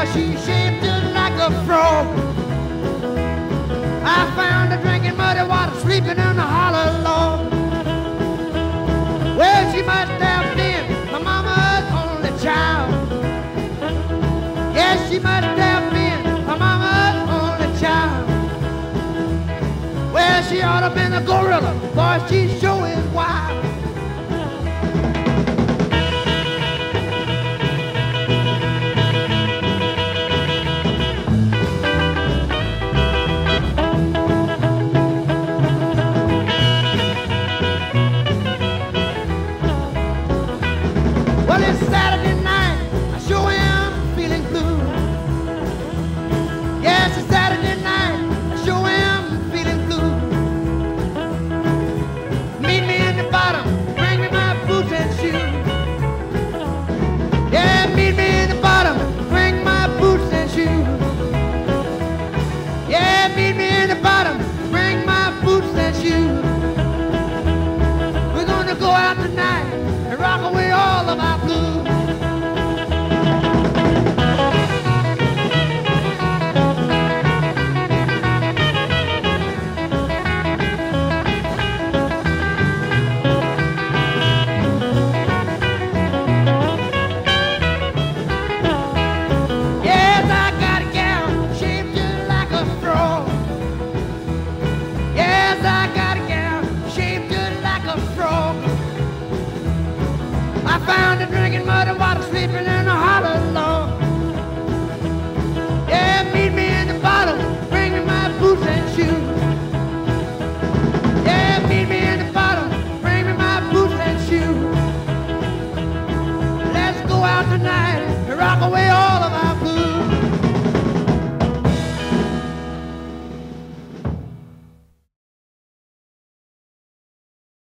'cause she shaped just like a frog. I found her drinking muddy water, sleeping in a hollow log. Well, she must have been my mama's only child. Yes, she must have been my mama's only child. Well, she ought to have been a gorilla, boy, she sure is wild. Well, it's Saturday